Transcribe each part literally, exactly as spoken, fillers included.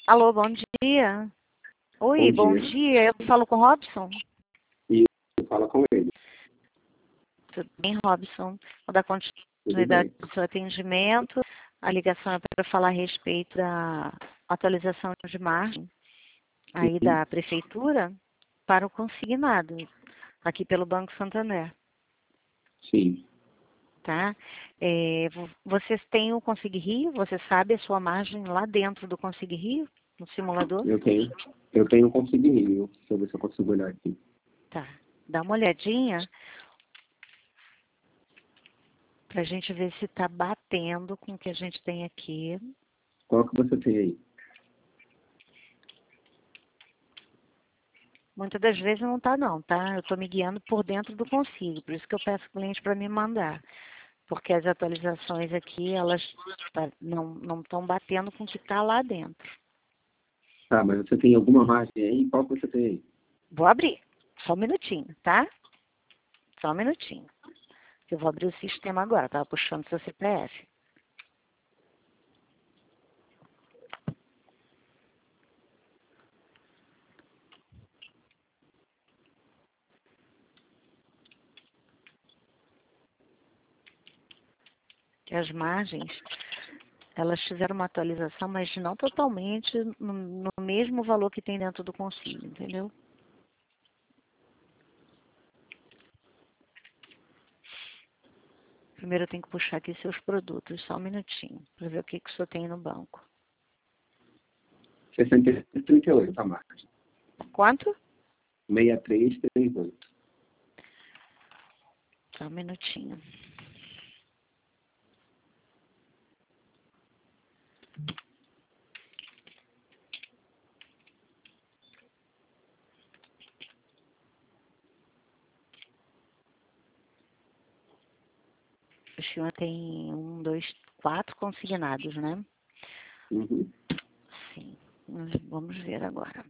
Alô, bom dia. Bom Oi, bom dia. dia. Eu falo com o Robson? E fala com ele. Tudo bem, Robson? Vou dar Tudo continuidade bem. ao seu atendimento. A ligação é para falar a respeito da atualização de margem aí Sim. da prefeitura para o consignado, aqui pelo Banco Santander, Sim. tá? É, vo- vocês têm o Consig Rio? Você sabe a sua margem lá dentro do Consig Rio, no simulador? Eu tenho. Eu tenho conseguido. Deixa eu ver se eu consigo olhar aqui. Tá. Dá uma olhadinha para a gente ver se está batendo com o que a gente tem aqui. Qual que você tem aí? Muitas das vezes não está não, tá? Eu estou me guiando por dentro do consigo, por isso que eu peço o cliente para me mandar. Porque as atualizações aqui, elas tá- não não estão batendo com o que está lá dentro. Tá, mas você tem alguma margem aí? Qual que você tem aí? Vou abrir, só um minutinho, tá? Só um minutinho. Eu vou abrir o sistema agora, estava puxando seu C P F. Que as margens, elas fizeram uma atualização, mas não totalmente no, no mesmo valor que tem dentro do consigo, entendeu? Primeiro eu tenho que puxar aqui seus produtos, só um minutinho, para ver o que, que o senhor tem no banco. sessenta e três, trinta e oito a margem. Quanto? sessenta e três, trinta e oito. Só um minutinho. O senhor tem um, dois, quatro consignados, né? Uhum. Sim. Nós vamos ver agora.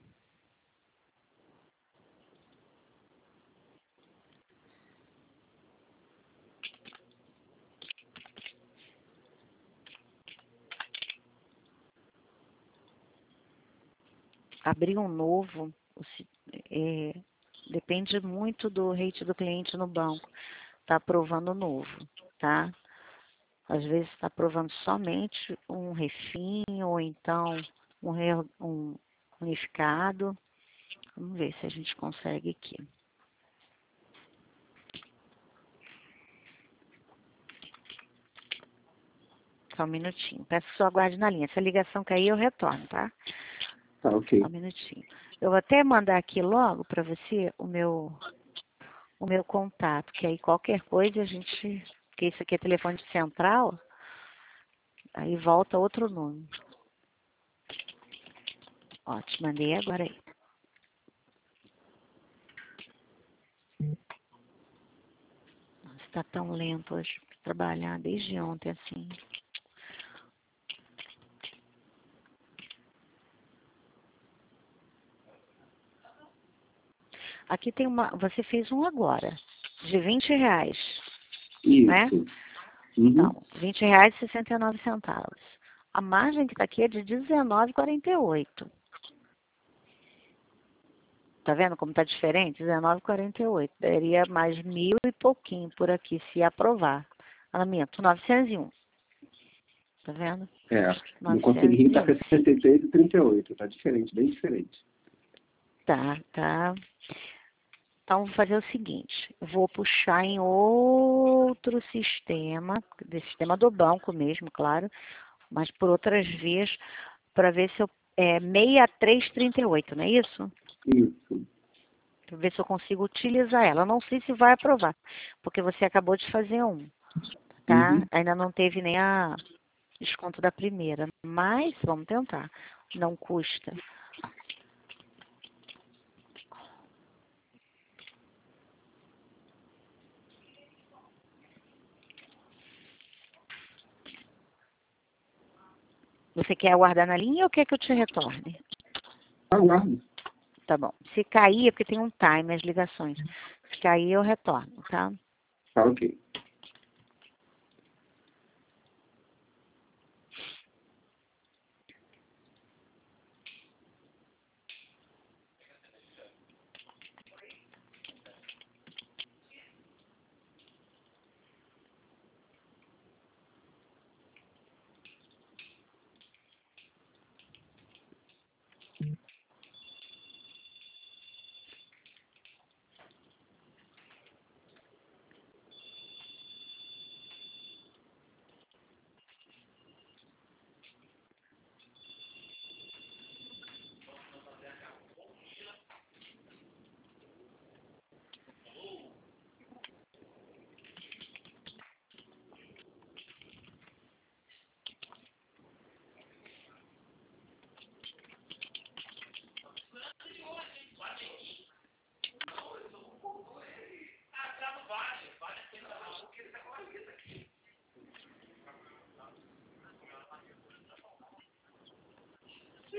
Abrir um novo, o si- é, depende muito do rate do cliente no banco. Está aprovando novo, tá? Às vezes está aprovando somente um refinho ou então um, re- um unificado. Vamos ver se a gente consegue aqui. Só um minutinho. Peço que só aguarde na linha. Se a ligação cair, eu retorno, tá? Tá, Só ok. um minutinho. Eu vou até mandar aqui logo para você o meu, o meu contato, que aí qualquer coisa a gente. Porque isso aqui é telefone de central, aí volta outro número. Ó, te mandei agora aí. Nossa, tá tão lento hoje pra trabalhar desde ontem assim. Aqui tem uma. Você fez um agora, de vinte reais, né? Isso. Uhum. Então, vinte reais e sessenta e nove centavos. A margem que está aqui é de dezenove e quarenta e oito. Tá vendo como tá diferente? dezenove e quarenta e oito. Daria mais mil e pouquinho por aqui, se aprovar. Ah, minto, novecentos e um. Tá vendo? É. No consegui tá novecentos e um. sessenta e três e trinta e oito. Tá diferente, bem diferente. Tá, tá. Então, vou fazer o seguinte. Eu vou puxar em outro sistema, do sistema do banco mesmo, claro, mas por outras vias, para ver se eu... É sessenta e três e trinta e oito, não é isso? Isso. Para ver se eu consigo utilizar ela. Não sei se vai aprovar, porque você acabou de fazer um, tá? Uhum. Ainda não teve nem a desconto da primeira, mas vamos tentar. Não custa. Você quer aguardar na linha ou quer que eu te retorne? Aguardo. Tá bom. Se cair, é porque tem um time as ligações. Se cair, eu retorno, tá? Tá, ok.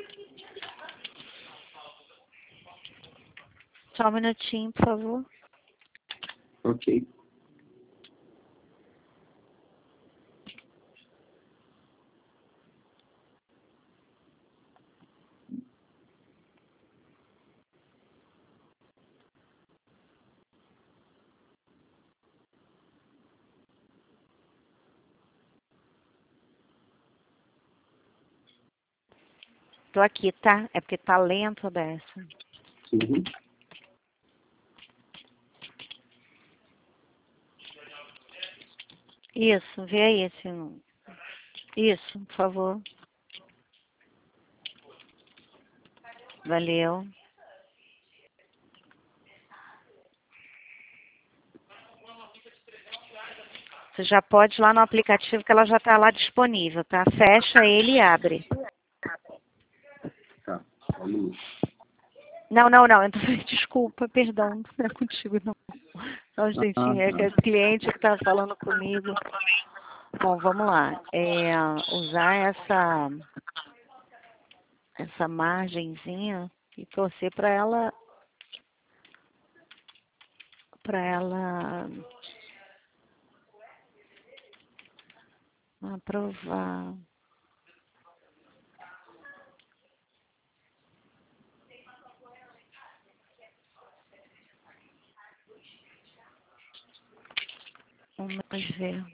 Só um minutinho, por favor. Ok. Tô aqui, tá? É porque tá lento dessa. Uhum. Isso, vê aí esse número. Isso, por favor. Valeu. Você já pode ir lá no aplicativo que ela já está lá disponível, tá? Fecha ele e abre. Tá, só um minuto. Não, não, não. Então, desculpa, perdão. Não é contigo, não. Não, gente, Ah, é que é tá. o cliente que está falando comigo. Bom, vamos lá. É, usar essa, essa margenzinha e torcer para ela, para ela aprovar. Vamos ver.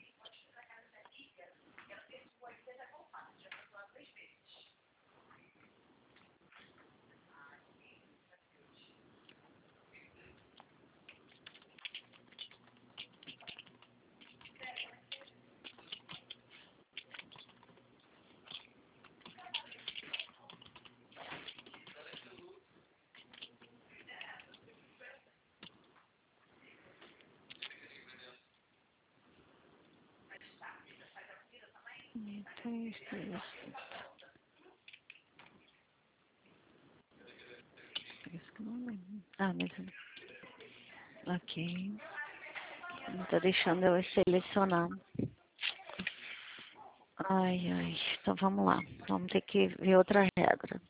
Ah, mas... Ok. Não está deixando eu selecionar. Ai, ai. Então vamos lá. Vamos ter que ver outra regra.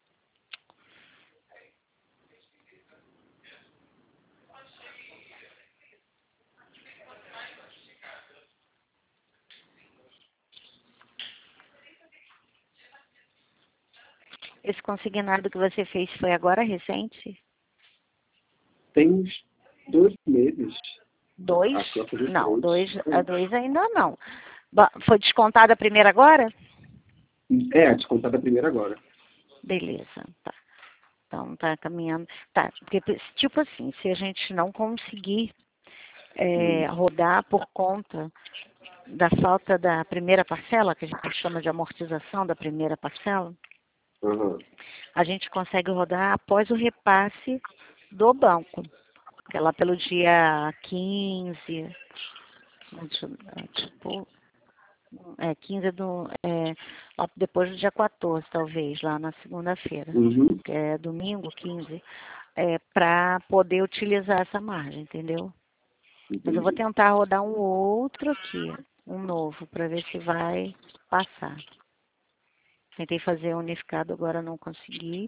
Esse consignado que você fez foi agora recente? Tem uns dois meses. Dois? Acho que vai fazer Não, dois, três. a dois ainda não. Ba- Foi descontada a primeira agora? É, descontada a primeira agora. Beleza, tá. Então tá caminhando. Tá, porque tipo assim, se a gente não conseguir é, Hum. rodar por conta da falta da primeira parcela, que a gente chama de amortização da primeira parcela, Uhum. a gente consegue rodar após o repasse do banco, que é lá pelo dia quinze, deixa eu- é, tipo, é, quinze do, é, lá depois do dia quatorze, talvez, lá na segunda-feira, Uhum. que é domingo, quinze, é, para poder utilizar essa margem, entendeu? Mas eu vou Entendi. tentar rodar um outro aqui, um novo, para ver se vai passar. Tentei fazer unificado, agora não consegui.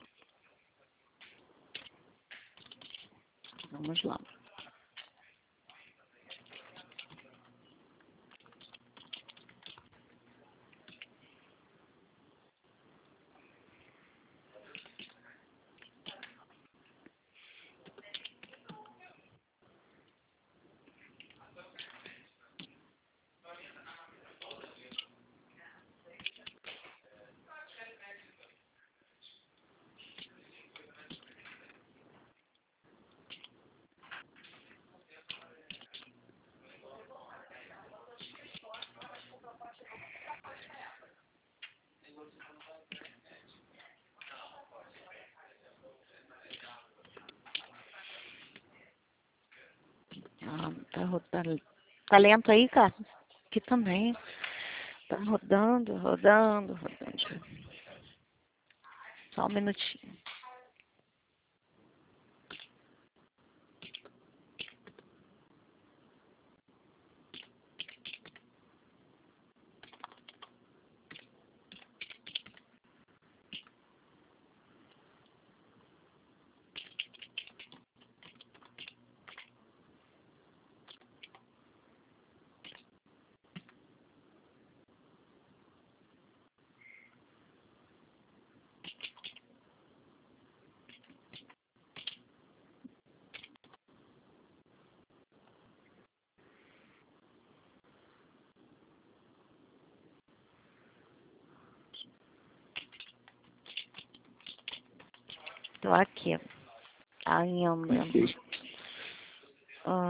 Vamos lá. Ah, tá rodando. Tá lento aí, cara? Aqui também. Tá rodando, rodando, rodando. Só um minutinho. Tô aqui. Ainda. Ok. Ah.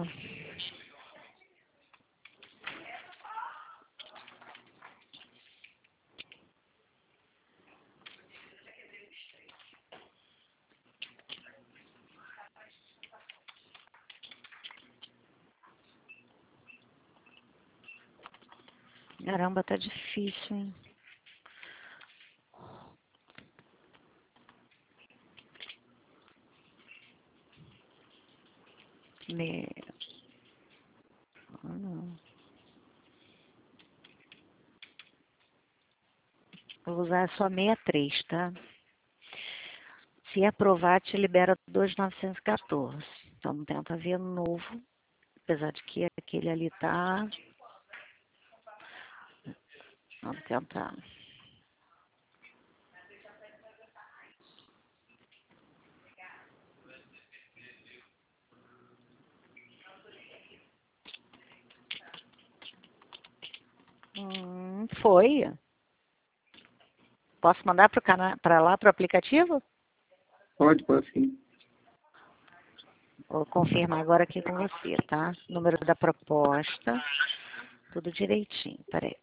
Caramba, tá difícil, hein? Me... Ah, não. Vou usar só sessenta e três, tá? Se aprovar, te libera dois mil novecentos e quatorze. Então, tenta ver novo. Apesar de que aquele ali tá... Vamos tentar. Hum, foi. Posso mandar para lá, para o aplicativo? Pode, pode sim. Vou confirmar agora aqui com você, tá? Número da proposta. Tudo direitinho. Peraí.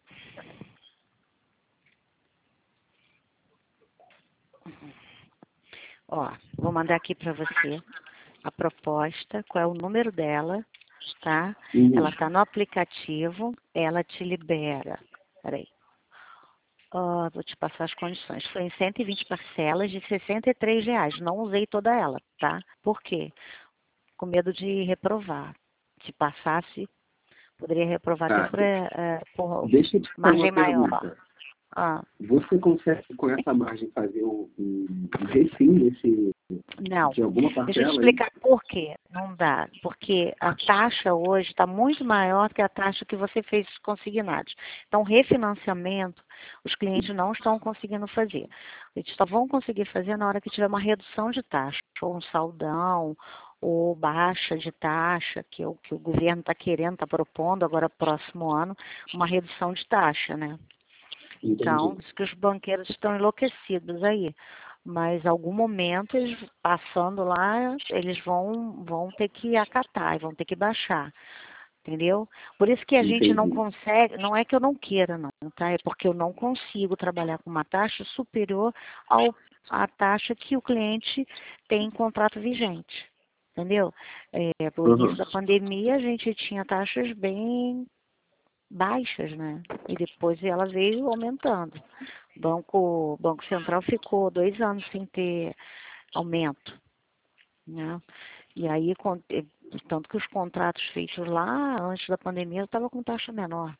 Ó, vou mandar aqui para você a proposta, qual é o número dela, tá? Uhum. Ela tá no aplicativo, ela te libera. Peraí. Ó, vou te passar as condições. Foi em cento e vinte parcelas de sessenta e três reais. Não usei toda ela, tá? Por quê? Com medo de reprovar. Se passasse, poderia reprovar até Tá. por, é, por Deixa eu te fazer margem uma maior. pergunta. Ah, Você consegue, com essa margem, fazer um, um um refim desse, não. de alguma Deixa eu te parcela? Aí? explicar por quê. Não dá. Porque a taxa hoje está muito maior do que a taxa que você fez consignados. Então, refinanciamento, os clientes não estão conseguindo fazer. Eles só vão conseguir fazer na hora que tiver uma redução de taxa, ou um saldão, ou baixa de taxa, que é o que o governo está querendo, está propondo agora próximo ano, uma redução de taxa, né? Então, Entendi. diz que os banqueiros estão enlouquecidos aí. Mas, em algum momento, eles passando lá, eles vão, vão ter que acatar, vão ter que baixar. Entendeu? Por isso que a gente não Entendi. consegue, não é que eu não queira, não, tá? É porque eu não consigo trabalhar com uma taxa superior ao, à taxa que o cliente tem em contrato vigente. Entendeu? É, no Uhum. início da pandemia, a gente tinha taxas bem baixas, né? E depois ela veio aumentando. O Banco, Banco Central ficou dois anos sem ter aumento, né? E aí, con- eh, tanto que os contratos feitos lá, antes da pandemia, estavam com taxa menor.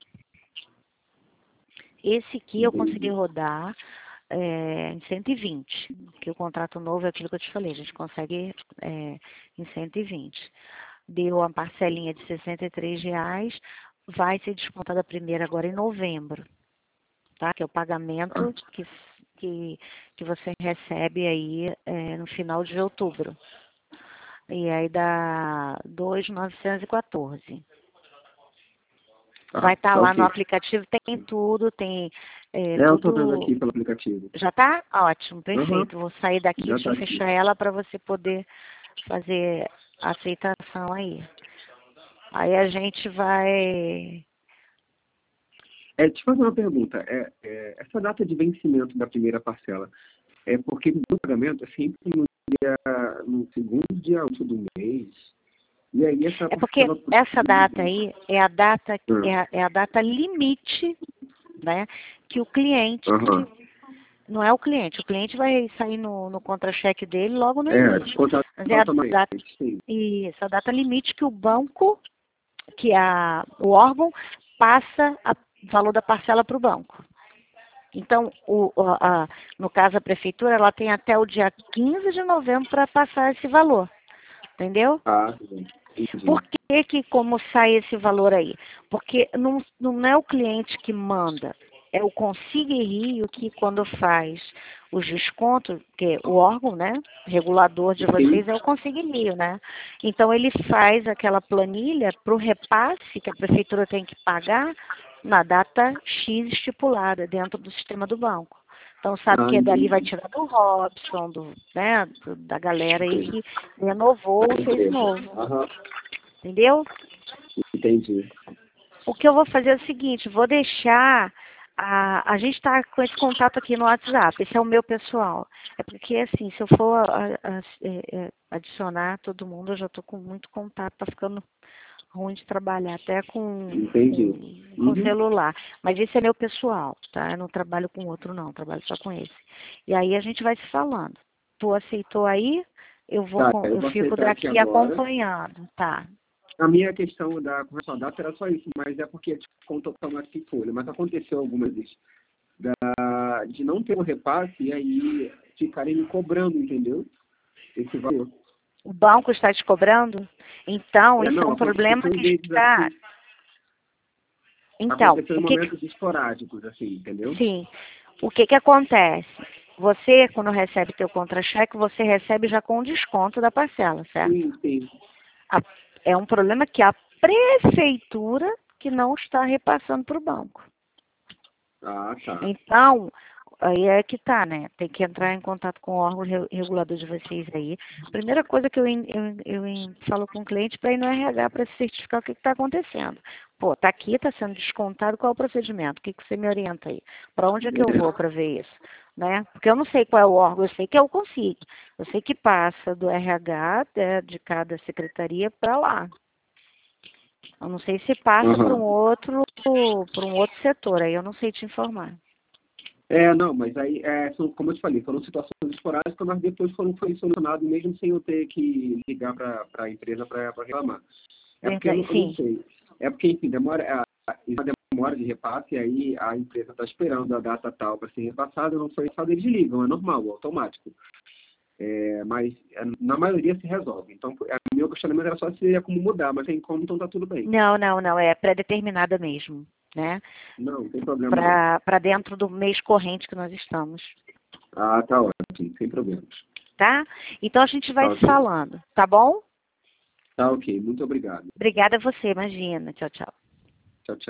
Esse aqui eu consegui Entendi. rodar é, em cento e vinte, que o contrato novo é aquilo que eu te falei, a gente consegue é, em cento e vinte. Deu uma parcelinha de sessenta e três reais, vai ser descontada a primeira agora em novembro, tá? Que é o Ah, pagamento que, que, que você recebe aí é, no final de outubro. E aí dá dois mil novecentos e quatorze. Vai tá, estar tá lá no ok. aplicativo, tem tudo, tem é, É, eu tô vendo tudo. aqui pelo aplicativo. Já tá? Ótimo, Aham, perfeito. Vou sair daqui, já deixa tá eu aqui. fechar ela para você poder fazer a aceitação aí. Aí a gente vai. É, deixa eu fazer uma pergunta. É, é, essa data de vencimento da primeira parcela é porque o pagamento é sempre no, dia, no segundo dia útil do mês. E aí essa É porque parcela... essa data aí é a data, Ah, é a, é a data limite, né? Que o cliente, Aham. não é o cliente, o cliente vai sair no, no contra-cheque dele logo no É, início. descontado Mas é a automaticamente, data, sim. isso, a data limite que o banco, que a, o órgão passa o valor da parcela para o banco. Então, o, a, a, no caso a prefeitura, ela tem até o dia quinze de novembro para passar esse valor, entendeu? Ah, sim. Entendi. Por que, que como sai esse valor aí? Porque não, não é o cliente que manda, é o Consigue Rio que quando faz os descontos, que o órgão, né, regulador de Sim, vocês é o Consigue Rio, né? Então ele faz aquela planilha para o repasse que a prefeitura tem que pagar na data X estipulada dentro do sistema do banco. Então sabe Ah, que dali vai entendi. tirar do Robson, do, né, do- da galera aí que renovou, fez novo. Aham, Entendeu? entendi. O que eu vou fazer é o seguinte, vou deixar, a, a gente está com esse contato aqui no WhatsApp, esse é o meu pessoal. É porque assim, se eu for a- a- é, é, adicionar todo mundo, eu já estou com muito contato, tá ficando ruim de trabalhar, até com, Entendi. com, com Uhum. celular. Mas esse é meu pessoal, tá? Eu não trabalho com outro não, trabalho só com esse. E aí a gente vai se falando. Tu aceitou aí? Eu vou, Tá, com- eu eu vou fico aceitar aqui daqui agora. acompanhando, tá? A minha questão da com relação à data era só isso, mas é porque tipo, conta automática em folha. Mas aconteceu algumas vezes da, de não ter o repasse e aí ficarem me cobrando, entendeu? Esse valor. O banco está te cobrando? Então, É, isso é não, um problema aconteceu que vezes está. assim, Então, aconteceu em o que, que momentos esporádicos, assim, entendeu? sim, o que que acontece? Você, quando recebe teu contra-cheque, você recebe já com desconto da parcela, certo? Sim, sim. A- é um problema que a prefeitura que não está repassando para o banco. Ah, tá. Então, aí é que tá, né? Tem que entrar em contato com o órgão re- regulador de vocês aí. Primeira coisa que eu, in- eu, eu in- falo com o cliente para ir no R H para se certificar o que está acontecendo. Pô, tá aqui, tá sendo descontado, qual é o procedimento? O que, que você me orienta aí? Para onde é que eu vou para ver isso? Né? Porque eu não sei qual é o órgão, eu sei que eu consigo. Eu sei que passa do R H né, de cada secretaria para lá. Eu não sei se passa para um Aham. outro, para um outro setor, aí eu não sei te informar. É, não, mas aí, é, são, como eu te falei, foram situações esporádicas, mas depois foram, foi solucionado mesmo sem eu ter que ligar para a empresa para reclamar. É porque eu Verdade, não, eu não sim. sei. É porque, enfim, demora, a, a demora de repasse, e aí a empresa está esperando a data tal para ser repassada, não foi repassada, eles ligam, é normal, automático. É, mas é, na maioria se resolve. Então, o meu questionamento era só se ia como mudar, mas tem como, então tá tudo bem. Não, não, não, é pré-determinada mesmo, né? Não, não tem problema não. Para para dentro do mês corrente que nós estamos, Ah, tá ótimo, sem problemas. tá? Então a gente vai Tá se ok. falando, tá bom? Tá ok, muito obrigado. Obrigada a você, imagina. Tchau, tchau.